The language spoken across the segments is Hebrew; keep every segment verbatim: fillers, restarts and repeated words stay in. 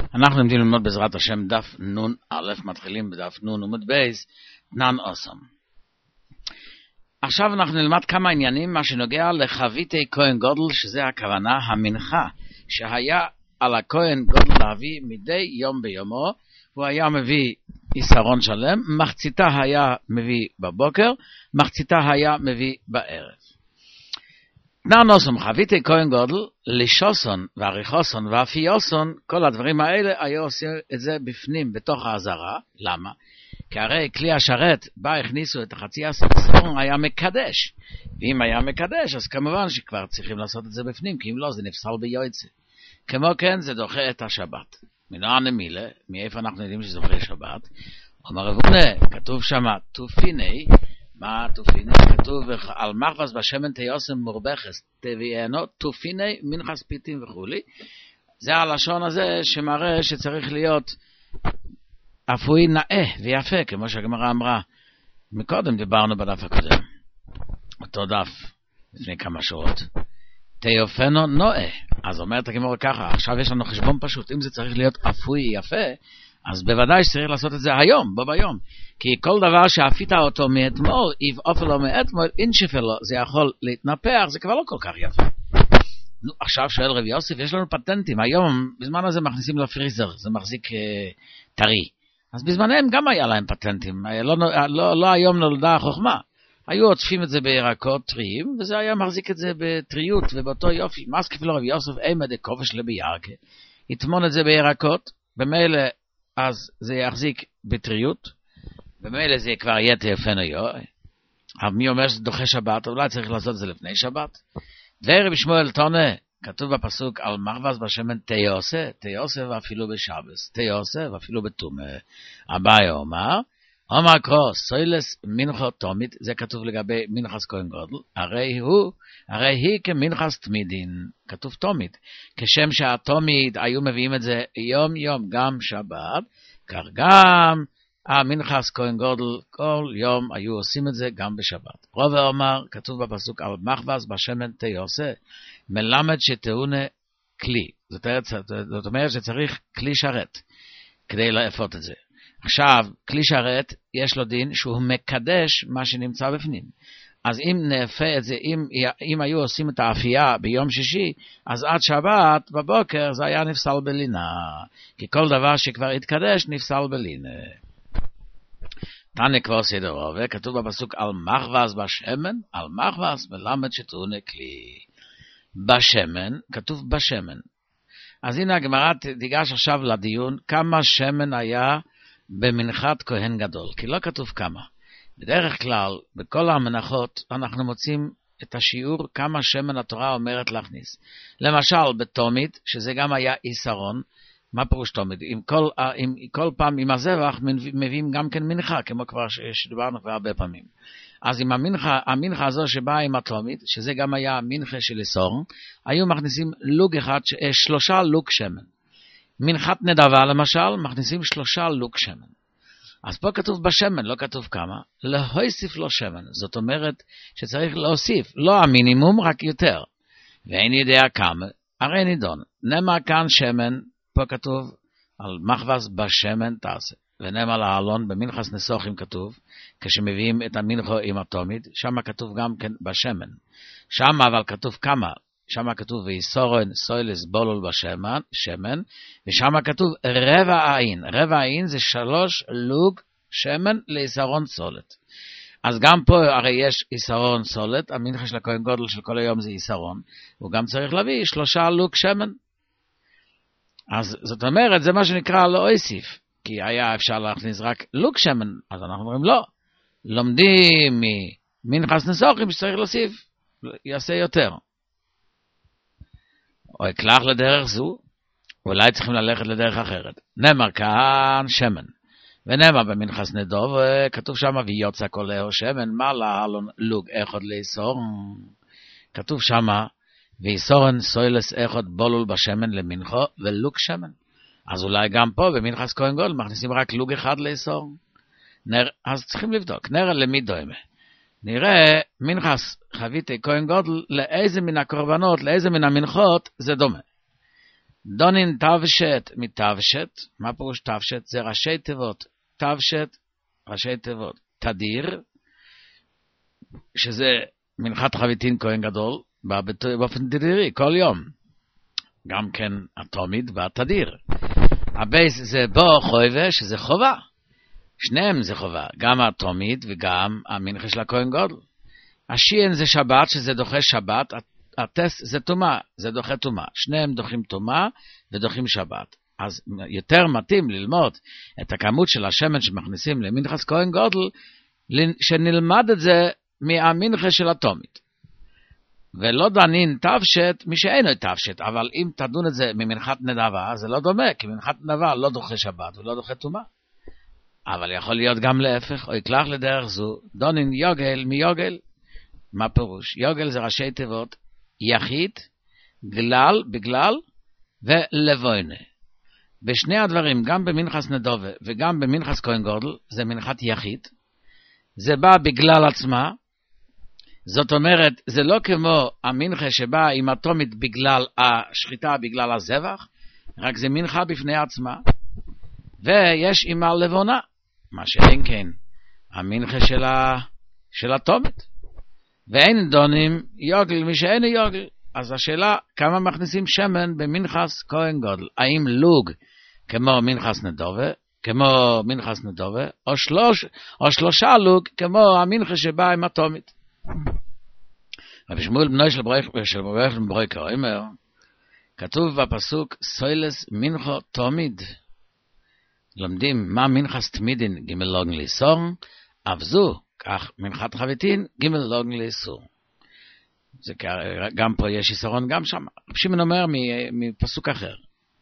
אנחנו לומדים ללמוד בעזרת השם דף נון א', מתחילים בדף נון עמוד בייס, נן אוסם. עכשיו אנחנו נלמד כמה עניינים, מה שנוגע לחביתי כהן גודל, שזה הכוונה המנחה, שהיה על הכהן גודל להביא מדי יום ביומו, הוא היה מביא יסרון שלם, מחציתה היה מביא בבוקר, מחציתה היה מביא בערב. נן אוסם, חביתי כהן גודל, לישוסון ועריכוסון ואפיוסון, כל הדברים האלה היו עושים את זה בפנים, בתוך העזרה. למה? כי הרי כלי השרת, בה הכניסו את החצי הסרון, היה מקדש. ואם היה מקדש, אז כמובן שכבר צריכים לעשות את זה בפנים, כי אם לא, זה נפסל ביועצה. כמו כן, זה דוחה את השבת. מנוען המילה, מאיפה אנחנו יודעים שזה דוחה שבת? אומר רבונה, כתוב שם, תופיני, מה תופיני? כתוב על מחבס בשמן תיוסם מורבכס, תביאנו, תופיני, מנחס פיתים וכולי. זה הלשון הזה שמראה שצריך להיות אפוי נאה ויפה, כמו שהגמרא אמרה. מקודם דיברנו בדף הקודם, אותו דף, לפני כמה שעות. תיופנו נועה. אז אומרת הגמרא ככה, עכשיו יש לנו חשבון פשוט, אם זה צריך להיות אפוי יפה, אז בוודאי שצריך לעשות את זה היום, בו ביום. כי כל דבר שאפית אותו מאתמול, אם אופל לו מאתמול, אין שפלו, זה יכול להתנפח, זה כבר לא כל כך יפה. נו, עכשיו שואל רבי יוסף, יש לנו פטנטים, היום, בזמן הזה מכניסים לפריזר, זה מחזיק אה, טרי. אז בזמנם גם היה להם פטנטים, לא, לא, לא היום נולדה החוכמה. היו עוטפים את זה בירקות טריים, וזה היה מחזיק את זה בטריות, ובאותו יופי, מסקיף לו רבי יוסף, אימא דקובש לבירקה, יטמון את זה בירקות, במילא אז זה יחזיק בטריות, במילא זה כבר יהיה תיופנו יוי. אבל מי אומר שזה דוחה שבת, אולי צריך לעשות את זה לפני שבת. דבר רבי שמואל תונה, כתוב בפסוק על מחבס בשמן תיוסה, תיוסה ואפילו בשבס, תיוסה ואפילו בתומה. אביי אומר, אומר קרוא, סוילס מנחו תומית, זה כתוב לגבי מנחס כהן גודל, הרי הוא, הרי היא כמנחס תמידין, כתוב תומית, כשם שהתומית היו מביאים את זה יום יום, גם שבת, כך גם המנחס כהן גודל, כל יום היו עושים את זה גם בשבת. רוב אומר, כתוב בפסוק על מחבס בשמן תיוסה, מלמד שתאונה כלי, זאת אומרת, זאת אומרת שצריך כלי שרת, כדי לאפות את זה. עכשיו, כלי שרת, יש לו דין שהוא מקדש מה שנמצא בפנים. אז אם נאפה את זה, אם, אם היו עושים את האפייה ביום שישי, אז עד שבת בבוקר זה היה נפסל בלינה. כי כל דבר שכבר התקדש נפסל בלינה. תנא כבר סדר רוב, כתוב בפסוק על מחבס בשמן, על מחבס מלמד שתאונה כלי. בשמן, כתוב בשמן. אז הנה הגמרא תיגש עכשיו לדיון, כמה שמן היה במנחת כהן גדול, כי לא כתוב כמה. בדרך כלל, בכל המנחות, אנחנו מוצאים את השיעור כמה שמן התורה אומרת להכניס. למשל, בתומית, שזה גם היה איסרון, מה פירוש תומית? עם כל, עם, כל פעם עם הזבח מביאים גם כן מנחה, כמו כבר שדיברנו כבר הרבה פעמים. אז עם המנחה, המנחה הזו שבאה עם התומית, שזה גם היה המנחה של איסרון, היו מכניסים לוג אחד, שלושה לוג שמן. מנחת נדבה למשל, מכניסים שלושה לוג שמן. אז פה כתוב בשמן, לא כתוב כמה, להוסיף לו שמן. זאת אומרת שצריך להוסיף, לא המינימום, רק יותר. ואין יודע כמה, הרי נידון. נאמר כאן שמן, פה כתוב על מחבס בשמן תעשה. ונאמר להעלון במנחס נסוכים כתוב, כשמביאים את המנחו עם התומית, שם כתוב גם כן בשמן. שם אבל כתוב כמה, שם כתוב ויסורן סוילס בולול בשמן, שמן, ושם כתוב רבע עין. רבע עין זה שלוש לוג שמן ליסרון סולת. אז גם פה הרי יש יסרון סולת, המנחה של הכהן גודל של כל היום זה יסרון, הוא גם צריך להביא שלושה לוג שמן. אז זאת אומרת, זה מה שנקרא לא אוסיף, כי היה אפשר להכניס רק לוג שמן, אז אנחנו אומרים לא. לומדים ממנחס נסוכים שצריך להוסיף, יעשה יותר. או אקלח לדרך זו, אולי צריכים ללכת לדרך אחרת. נאמר כאן שמן, ונאמר במנחס נדוב, כתוב שם ויוצא קולהו שמן, מה להלון לוג אחד לאיסור, כתוב שם ואיסורן סוילס אחד בולול בשמן למנחו ולוג שמן. אז אולי גם פה במנחס כהן גודל מכניסים רק לוג אחד לאיסור. נר... אז צריכים לבדוק, נראה למי דומה. נראה מנחס חביתי כהן גודל לאיזה מן הקורבנות, לאיזה מן המנחות זה דומה. דונין תבשת מתבשת, מה פירוש תבשת? זה ראשי תיבות. תבשת, ראשי תיבות. תדיר, שזה מנחת חביתין כהן גדול, באופן תדירי, כל יום. גם כן התומיד והתדיר. הבייס זה בו חויבה, שזה חובה. שניהם זה חובה, גם התומיד וגם המנחה של הכהן גודל. השיען זה שבת, שזה דוחה שבת, הטס זה תומה, זה דוחה תומה. שניהם דוחים תומה ודוחים שבת. אז יותר מתאים ללמוד את הכמות של השמן שמכניסים למנחס כהן גודל, שנלמד את זה מהמנחה של התומיד. ולא דנין תבשת, מי שאינו תבשת, אבל אם תדון את זה ממנחת נדבה, זה לא דומה, כי מנחת נדבה לא דוחה שבת ולא דוחה תומה. אבל יכול להיות גם להפך, או יקלח לדרך זו, דונין יוגל מיוגל. מה פירוש? יוגל זה ראשי תיבות, יחיד, גלל, בגלל, ולבוינה. בשני הדברים, גם במנחס נדבה וגם במנחס כהן גודל, זה מנחת יחיד. זה בא בגלל עצמה, זאת אומרת, זה לא כמו המנחה שבא עם התומיד בגלל השחיטה, בגלל הזבח, רק זה מנחה בפני עצמה. ויש עם הלבונה, מה שאין כן, המנחה של, ה... של התומיד. ואין דונים יוגל, מי שאין יוגל. אז השאלה, כמה מכניסים שמן במנחס כהן גודל? האם לוג כמו מנחס נדבה, כמו מנחס נדבה, או, שלוש, או שלושה לוג כמו המנחה שבא עם התומיד? רבי שמואל בנו של ברוך של ברוך ברוך אומר, כתוב בפסוק סוילס מנחו תומיד. לומדים מה מנחס תמידין ג' לוגן לאסור, אף זו כך מנחת חביתין ג' לוגן לאסור. זה גם פה יש איסורון גם שם. רבי שמעון אומר מפסוק אחר.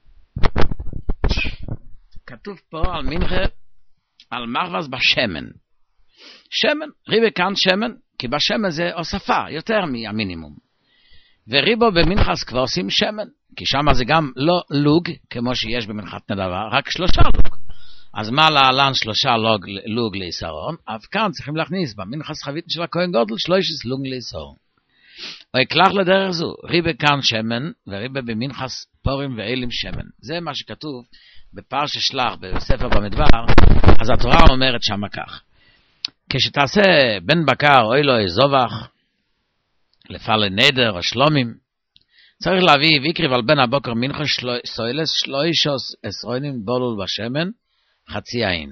כתוב פה על מנחה, על מחבס בשמן. שמן, ריבה כאן שמן, כי בשמן זה הוספה, יותר מהמינימום. וריבו במנחס כבר עושים שמן, כי שם זה גם לא לוג, כמו שיש במנחת נדבה, רק שלושה לוג. אז מה להלן שלושה לוג, לוג ליסרון? אף כאן צריכים להכניס במנחס חבית של הכהן גודל שלוש לוג ליסרון. או יקלח לדרך זו, ריבה כאן שמן, וריבה במנחס פורים ואלים שמן. זה מה שכתוב בפרש שלח, בספר במדבר, אז התורה אומרת שם כך. כשתעשה בן בקר אוי לו איזובח, לפעל נדר או שלומים, צריך להביא ויקריב על בן הבוקר מנחה סוילס שלוישוס עשרונים בולול בשמן, חצי עין.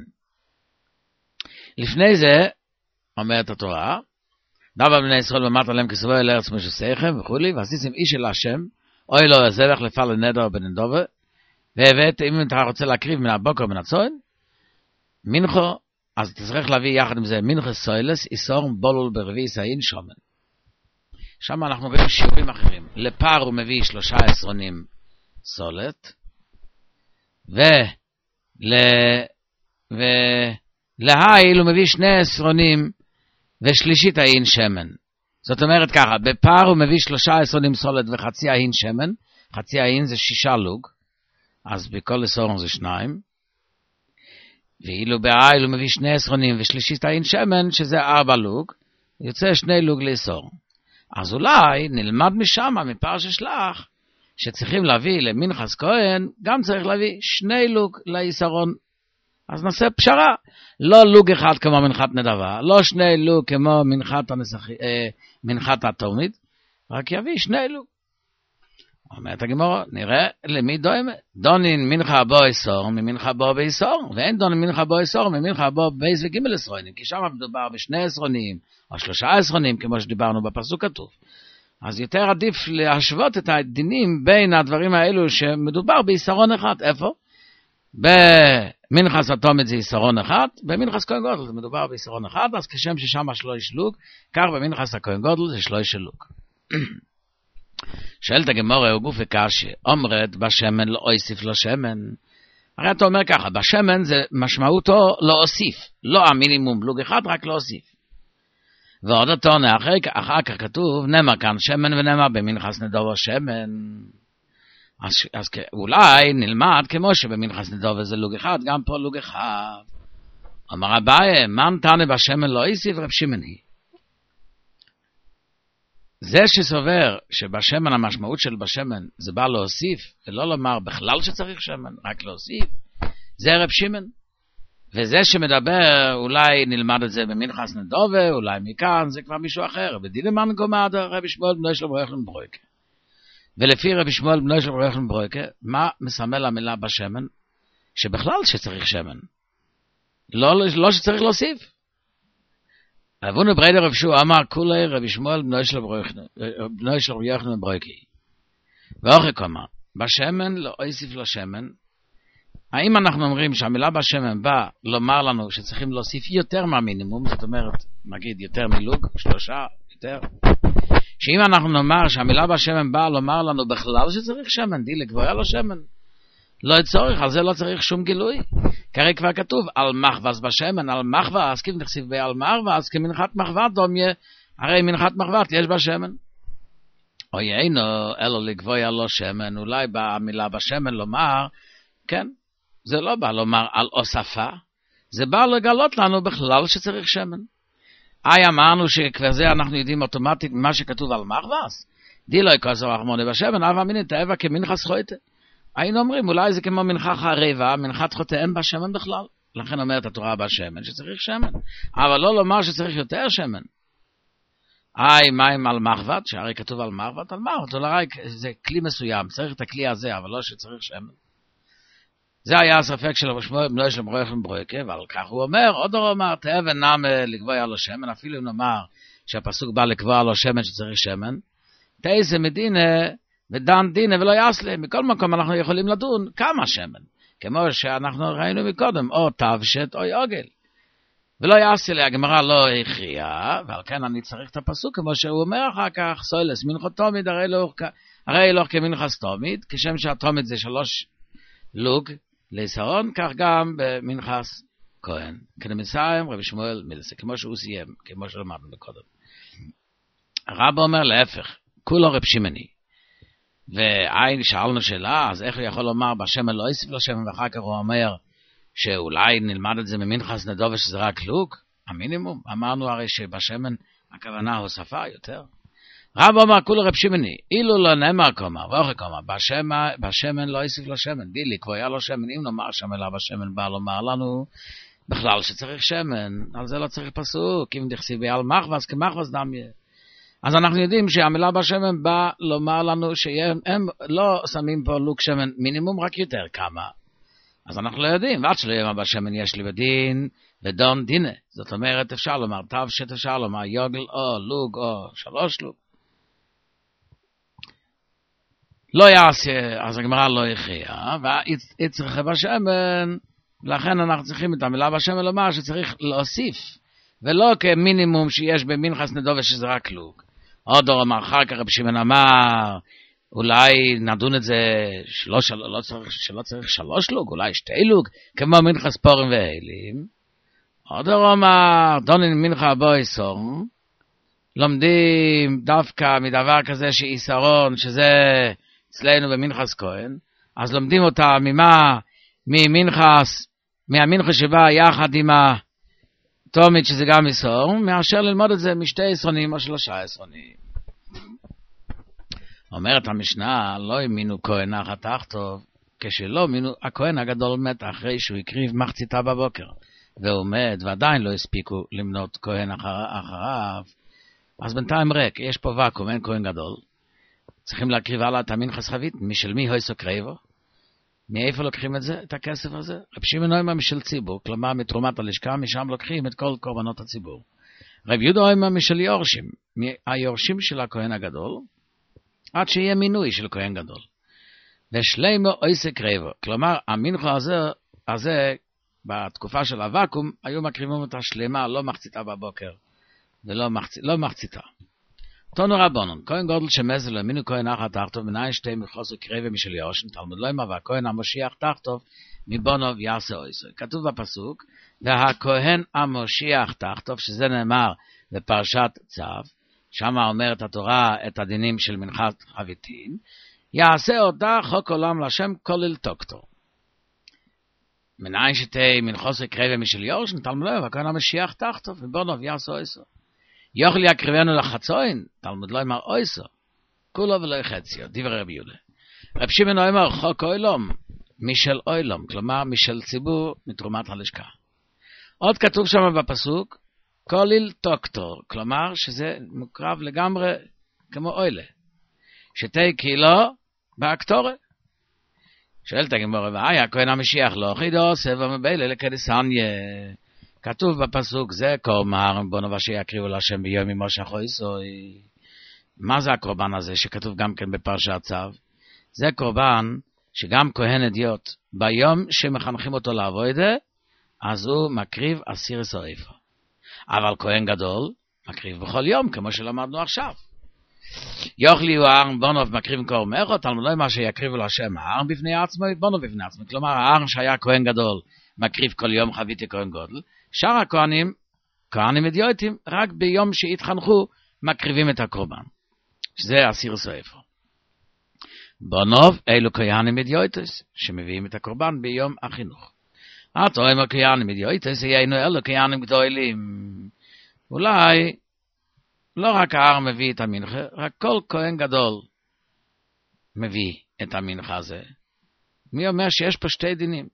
לפני זה, אומרת התורה, דבר בני ישראל במרת עליהם כסבוי אל ארץ משוסייכם וכולי, ועשיתם איש אל השם, אוי לו איזובח לפעל נדר או בנדובה, והבאת, אם אתה רוצה להקריב מן הבוקר מן הצוין, מנחו, אז אתה צריך להביא יחד עם זה מנחה סוילס, איסור בולול ברביעי סעין שומן. שם אנחנו רואים שיעורים אחרים. לפר הוא מביא שלושה עשרונים סולת, ול... ולהיל הוא מביא שני עשרונים ושלישית העין שמן. זאת אומרת ככה, בפר הוא מביא שלושה עשרונים סולת וחצי העין שמן, חצי העין זה שישה לוג, אז בכל עשרון זה שניים, ואילו בעיל הוא מביא שני עשרונים ושלישית העין שמן, שזה ארבע לוג, יוצא שני לוג לעשור. אז אולי נלמד משם, מפרש שלח, שצריכים להביא למנחס כהן, גם צריך להביא שני לוג לעשרון. אז נעשה פשרה, לא לוג אחד כמו מנחת נדבה, לא שני לוג כמו מנחת, הנסח... אה, מנחת התומיד, רק יביא שני לוג. אומרת הגמרא, נראה למי דומה. דונין מנחה בו איסור, ממנחה בו באיסור, ואין דונין מנחה בו איסור, ממנחה בו בייס וגימל עשרונים, כי שם מדובר בשני עשרונים, או שלושה עשרונים, כמו שדיברנו בפסוק כתוב. אז יותר עדיף להשוות את הדינים בין הדברים האלו שמדובר באיסרון אחד. איפה? במנחס התומיד זה איסרון אחד, במנחס כהן גודל זה מדובר באיסרון אחד, אז כשם ששם שלוש לוג, כך במנחס הכהן גודל זה שלוש לוג. שואלת הגמרא הוא גוף וקשה, אומרת בשמן לא אוסיף לו שמן. הרי אתה אומר ככה, בשמן זה משמעותו לא אוסיף, לא המינימום לוג אחד, רק לא אוסיף. ועוד אותו אחר, אחר כך כתוב, נאמר כאן שמן ונאמר במנחס נדבה שמן. אז, אז אולי נלמד כמו שבמנחס נדבה זה לוג אחד, גם פה לוג אחד. אמר אביי, מן תנא בשמן לא אוסיף, רב שמעון היא. זה שסובר שבשמן המשמעות של בשמן זה בא להוסיף, ולא לומר בכלל שצריך שמן, רק להוסיף, זה רב שמעון. וזה שמדבר, אולי נלמד את זה במנחס נדובה, אולי מכאן, זה כבר מישהו אחר. בדילמן גומד רבי שמואל בנו של רבי יוחנן ברויקה. ולפי רבי שמואל בנו של רבי יוחנן ברויקה, מה מסמל המילה בשמן? שבכלל שצריך שמן. לא, לא שצריך להוסיף. אבונו בריידר רב שוע אמר כולי רבי שמואל בנו של רבי יוחנן ברויקה. ואוכק אמר, בשמן לא אוסיף לשמן, האם אנחנו אומרים שהמילה בשמן בא לומר לנו שצריכים להוסיף יותר מהמינימום, זאת אומרת, נגיד יותר מלוג, שלושה, יותר, שאם אנחנו נאמר שהמילה בשמן בא לומר לנו בכלל שצריך שמן, דילה גבוהה לו שמן, לא צורך, על זה לא צריך שום גילוי, כרי כבר כתוב, על מחווס בשמן, על מחווס, כיוון נכסיב בעל מחווס, כמנחת מחוות דומיה, הרי מנחת מחוות יש בשמן. אוי אינו, אלו לגבוהה לו שמן, אולי במילה בשמן לומר, כן, זה לא בא לומר על אוספה, זה בא לגלות לנו בכלל שצריך שמן. איי אמרנו שכבר זה אנחנו יודעים אוטומטית מה שכתוב על מחווס, די לא יקוזר רחמוני בשמן, אבא מינית אבא כמנחס חוטה. היינו אומרים, אולי זה כמו מנחת חריבה, מנחת חוטה אין בשמן בכלל. לכן אומרת התורה בשמן שצריך שמן, אבל לא לומר שצריך יותר שמן. איי, מים על מחוות, שהרי כתוב על מחוות, על מחוות, אולי זה כלי מסוים, צריך את הכלי הזה, אבל לא שצריך שמן. זה היה הספק של רבי שמואל בנו של רבי יוחנן ברויקה, ועל כך הוא אומר, עוד הוא אומר, תהיה ונאמה לקבוע לו שמן, אפילו אם נאמר שהפסוק בא לקבוע לו שמן שצריך שמן, תהיה זה מדינה ודן דינה ולא יסלה, מכל מקום אנחנו יכולים לדון כמה שמן, כמו שאנחנו ראינו מקודם, או תבשת או יוגל, ולא יסלה, הגמרא לא הכריעה, ועל כן אני צריך את הפסוק, כמו שהוא אומר אחר כך, סוילס מנחת תומית, הרי לא כמנחס תומית, כשם שהתומית זה שלוש לוג, ליסרון, כך גם במנחס כהן. כנמסיים רבי שמואל מילסה, כמו שהוא סיים, כמו שלמדנו בקודם. הרב אומר להפך, כולו רב שמעוני. ועין שאלנו שאלה, אז איך הוא יכול לומר בשמן לא יוסיף לו שמן, ואחר כך הוא אומר שאולי נלמד את זה ממנחס נדובה שזה רק לוג, המינימום. אמרנו הרי שבשמן הכוונה הוספה יותר. רב אומר כולו רב שמעוני, אילו לא נאמר קומר, ואוכי קומר, בשמן לא יוסיף לו שמן, דילי, כבר היה לו שמן, אם נאמר שהמילה בשמן בא לומר לנו, בכלל שצריך שמן, על זה לא צריך פסוק, אם תכסיבי על מחווס, כמחווס דמיה. אז אנחנו יודעים שהמילה בשמן בא לומר לנו שהם לא שמים פה לוק שמן מינימום, רק יותר כמה. אז אנחנו לא יודעים, ועד שלא יאמר בשמן יש לי בדין, ודון דינה. זאת אומרת, אפשר לומר תבשת, אפשר לומר יוגל או לוג או שלוש לוג. לא יעשה, אז הגמרא לא הכריעה, והצריכה בשמן, לכן אנחנו צריכים את המילה בשמן לומר שצריך להוסיף, ולא כמינימום שיש במנחס נדובה שזה רק לוג. עוד אור אמר אחר כך, רבי שמעון אמר, אולי נדון את זה שלא, שלא, לא צריך, שלא צריך שלוש לוג, אולי שתי לוג, כמו מנחס פורים והילים. עוד אור אמר, דונין מנחה בו איסור, לומדים דווקא מדבר כזה שאיסרון, שזה אצלנו במנחס כהן, אז לומדים אותה ממה, ממנחס, מהמנחה שבא יחד עם התומית שזה גם איסור, מאשר ללמוד את זה משתי עשרונים או שלושה עשרונים. אומרת המשנה, לא האמינו כהן אחת תחתוב, כשלא האמינו, הכהן הגדול מת אחרי שהוא הקריב מחציתה בבוקר, והוא מת ועדיין לא הספיקו למנות כהן אחר, אחריו, אז בינתיים ריק, יש פה ואקום, אין כהן גדול, צריכים להקריב עלה את המנחס חבית, משל מי הויסו קריבו? מאיפה לוקחים את זה, את הכסף הזה? רב שמעון אומר משל ציבור, כלומר מתרומת הלשכה, משם לוקחים את כל קורבנות הציבור. רב יהודה אומר משל יורשים, מהיורשים של הכהן הגדול, עד שיהיה מינוי של כהן גדול. ושלימו הויסו קריבו, כלומר המנחה הזה, הזה בתקופה של הוואקום, היו מקריבים אותה שלמה, לא מחציתה בבוקר, ולא מחצ... לא מחציתה. תונו רבונון, כהן גודל שמזל למינו כהן אחת תחתוב, מנין שתי מחוסר קריבה משל יורשן, תלמוד לא אמר, והכהן המושיח תחתוב, מבונוב יעשה אויסו. כתוב בפסוק, והכהן המושיח תחתוב, שזה נאמר בפרשת צו, שם אומרת התורה את הדינים של מנחת חביתין, יעשה אותה חוק עולם לשם כולל תוקתו. מנין שתי מחוסר קריבה משל יורשן, תלמוד לא אמר, והכהן המושיח תחתוב, מבונוב יעשה אויסו. יוכל יקריבנו לחצוין, תלמוד לא אמר אויסו, כולו ולא יחציו, דברי רבי יהודה. רב שמעון אומר חוק אוילום, משל אוילום, כלומר משל ציבור מתרומת הלשכה. עוד כתוב שם בפסוק, כוליל טוקטור, כלומר שזה מוקרב לגמרי כמו אוילה. שתי קילו באקטורה. שואלת הגמרא, ואי הכהן המשיח לא חידו סבב מביילה לקדיסניה. כתוב בפסוק זה קורבן בונו ושיקריבו להשם ביום ממושך אויסוי. מה זה הקורבן הזה שכתוב גם כן בפרשת צו? זה קורבן שגם כהן אדיוט ביום שמחנכים אותו לעבודה, אז הוא מקריב אסיר סויפו. אבל כהן גדול מקריב בכל יום, כמו שלמדנו עכשיו. יוכלי הוא הארן בונוב מקריב קורבן אחד, תלמוד לא מה שיקריבו להשם הארן בפני עצמו, בונוב בפני עצמו. כלומר, הארן שהיה כהן גדול מקריב כל יום חביתי כהן גודל. שאר הכהנים, כהנים אדיוטים, רק ביום שהתחנכו מקריבים את הקורבן. שזה אסיר סויפו. בונוב אלו כהנים אדיוטס, שמביאים את הקורבן ביום החינוך. אתה אומר כהנים אדיוטס, יהיינו אלו כהנים גדולים. אולי לא רק האר מביא את המנחה, רק כל כהן גדול מביא את המנחה הזה. מי אומר שיש פה שתי דינים?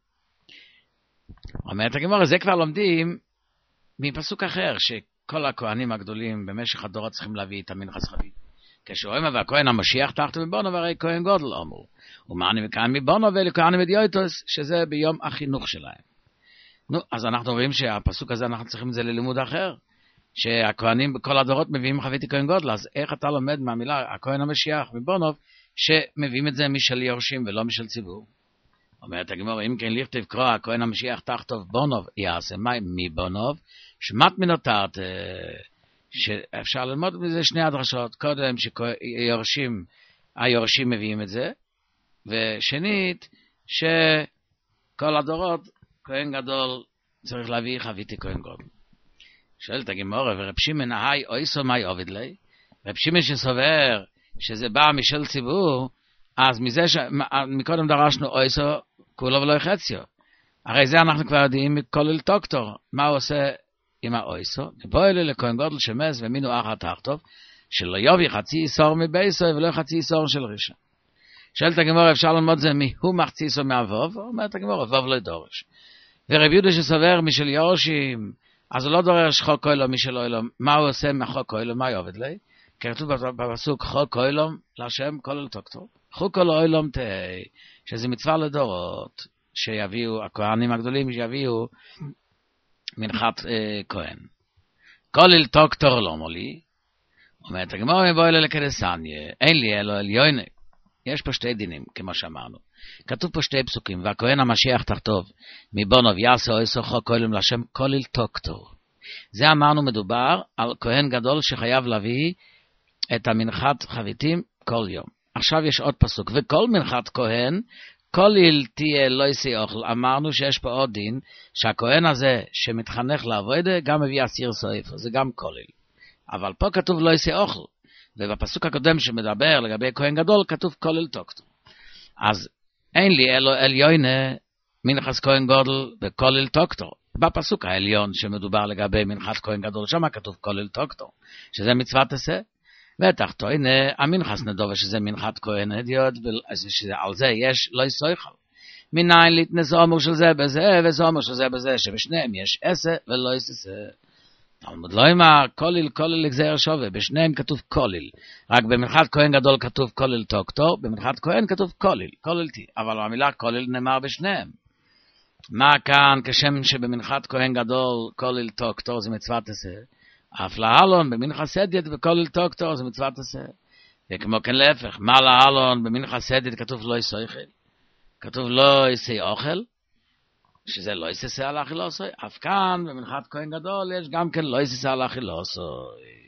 אומרת הגמרא, זה כבר לומדים מפסוק אחר, שכל הכהנים הגדולים במשך הדורות צריכים להביא את המנחה זכרית. כשאומר והכהן המשיח תחתו מבונו והרי כהן גודל אמרו. ומה אני מכהן מבונו ואלה כהנים אדיוטוס, שזה ביום החינוך שלהם. נו, אז אנחנו רואים שהפסוק הזה אנחנו צריכים את זה ללימוד אחר. שהכהנים בכל הדורות מביאים חביתי כהן גודל, אז איך אתה לומד מהמילה הכהן המשיח מבונוב, שמביאים את זה משל יורשים ולא משל ציבור? אומרת הגמרא, אם כן לכתוב קרוא הכהן המשיח תחתוב בונוב, יעשה מה מבונוב, שמת מנותרת, שאפשר ללמוד מזה שני הדרשות, קודם שיורשים, היורשים מביאים את זה, ושנית, שכל הדורות, כהן גדול צריך להביא חביתי כהן גודל. שואלת הגמרא, ורב שמעון ההי אויסו מאי עובד לי? רב שמעון שסובר שזה בא משל ציבור, אז מזה ש... מקודם דרשנו אויסו כולו ולא יחציו. הרי זה אנחנו כבר יודעים מכולל טוקטור. מה הוא עושה עם האויסו? בוא אלה לכהן גודל שמס ומינו אחר תחתוב, שלא יובי חצי איסור מבייסו ולא חצי איסור של ראשון. שואלת הגמרא, אפשר ללמוד זה מיהו מחצי איסור מאבוב? אומרת הגמרא, אבוב לא דורש. ורב יהודה שסובר משל יורשים, אז הוא לא דורש חוק אוילום משל אוילום. מה הוא עושה מחוק אוילום? מה יעובד לי? כתוב בפסוק חוק אוילום להשם כולל טוקטור. חוק אוילום תהי, שזה מצווה לדורות, שיביאו, הכהנים הגדולים שיביאו מנחת אה, כהן. כולל טוקטור לא מולי, אומרת הגמרא מבוא אלה לקדסניה, אין לי אלו עליונה. יש פה שתי דינים, כמו שאמרנו. כתוב פה שתי פסוקים, והכהן המשיח תחתוב, מבונוב יעשה אויסו חוק אוילום להשם כולל טוקטור. זה אמרנו מדובר על כהן גדול שחייב להביא את המנחת חביתים כל יום. עכשיו יש עוד פסוק, וכל מנחת כהן, כולל תהיה לא יעשה אוכל. אמרנו שיש פה עוד דין, שהכהן הזה שמתחנך לעבודה, גם מביא אסיר סויפו, זה גם כולל. אבל פה כתוב לא יעשה אוכל. ובפסוק הקודם שמדבר לגבי כהן גדול, כתוב כולל טוקטור. אז אין לי אלו עליונה מנחס כהן גדול וכולל טוקטור. בפסוק העליון שמדובר לגבי מנחת כהן גדול, שם כתוב כולל טוקטור, שזה מצוות עשה. ותחתון המנחס נדובה שזה מנחת כהן אדיוט, על זה יש לא יסויכל. מניין להתנס אומר של זה בזה וסומר של זה בזה, שבשניהם יש עשה ולא יססה. תלמוד לא אמר כולל כולל לגזר שווה, בשניהם כתוב כולל. רק במנחת כהן גדול כתוב כולל טוקטור, במנחת כהן כתוב כולל, כוללתי. אבל המילה כולל נאמר בשניהם. מה כאן כשם שבמנחת כהן גדול כולל טוקטור זה מצוות עשה? אף להלון במנחס אדיוט וכולל טוקטור זה מצוות עשה. וכמו כן להפך, מה להלון במנחס אדיוט כתוב לא יסויכל, כתוב לא יסי אוכל, שזה לא יססה על אכילוסוי. אף כאן במנחת כהן גדול יש גם כן לא יססה על אכילוסוי.